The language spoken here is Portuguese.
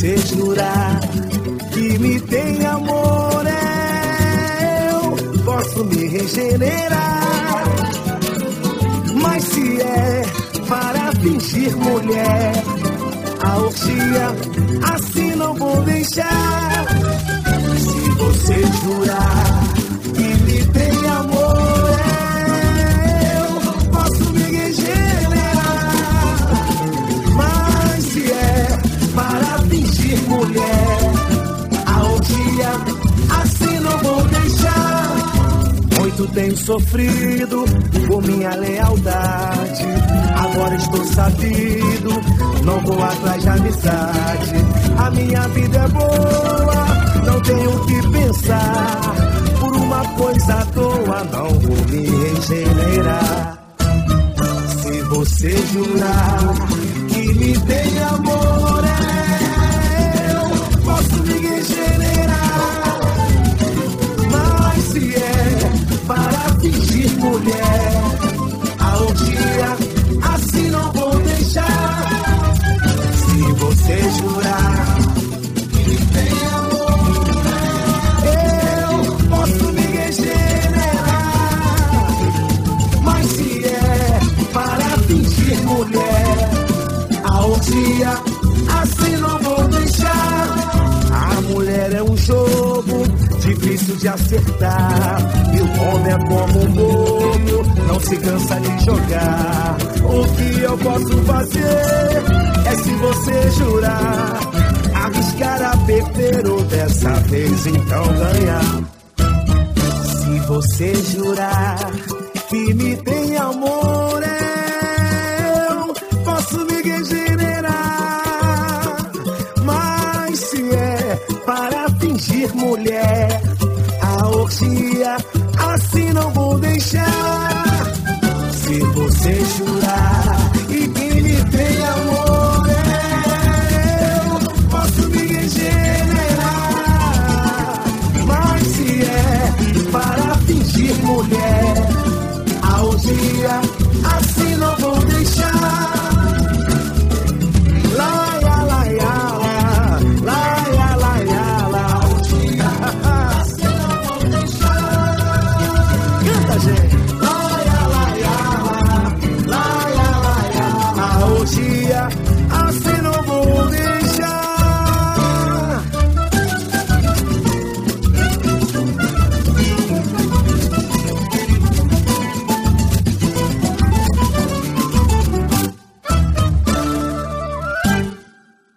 você jurar que me tem amor, eu posso me regenerar. Mas se é para fingir mulher, a orgia assim não vou deixar. Se você jurar que me tem amor, eu posso me regenerar. Mas se é para fingir mulher, a orgia assim não vou deixar. Muito tenho sofrido por minha lealdade, agora estou sabido, não vou atrás de amizade. A minha vida é boa, não tenho o que pensar, por uma coisa à toa não vou me regenerar. Se você jurar que me tem amor, eu posso me regenerar. Mas se é para fingir mulher, a orgia assim não vou deixar. Se você jurar que me tem amor, eu posso me regenerar. Mas se é para fingir mulher, a orgia assim não vou deixar. A mulher é um jogo difícil de acertar, e o homem é como um bobo, não se cansa de jogar. O que eu posso fazer é, se você jurar, arriscar a perder ou dessa vez então ganhar. Se você jurar que me tem amor, eu posso me regenerar. Mas se é para fingir mulher, a orgia assim não vou deixar. Se você jurar e que me tem amor, eu posso me regenerar. Mas se é para fingir mulher,